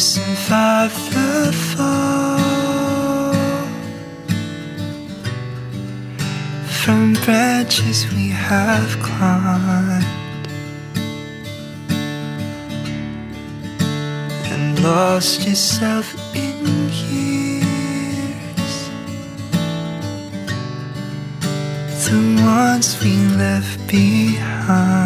survive the fall. From branches we have climbed and lost yourself in years. The ones we left behind